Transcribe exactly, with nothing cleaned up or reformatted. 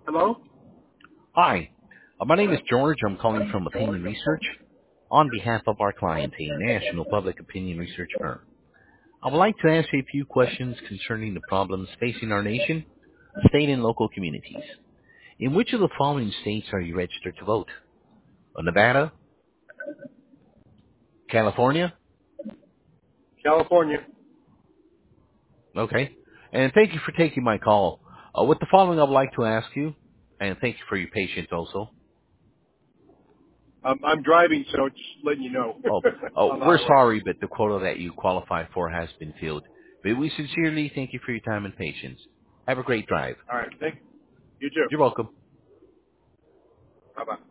Hello? Hi, uh, my name is George. I'm calling from Opinion Research on behalf of our client, a national public opinion research firm. I would like to ask you a few questions concerning the problems facing our nation, state, and local communities. In which of the following states are you registered to vote? Uh, Nevada, California? California. Okay. And thank you for taking my call. Uh, with the following, I would like to ask you, and thank you for your patience also. Um, I'm driving, so just letting you know Oh, oh, on the we're highway. sorry, but the quota that you qualify for has been filled. But we sincerely thank you for your time and patience. Have a great drive. All right. Thank you. You too. You're welcome. Bye-bye.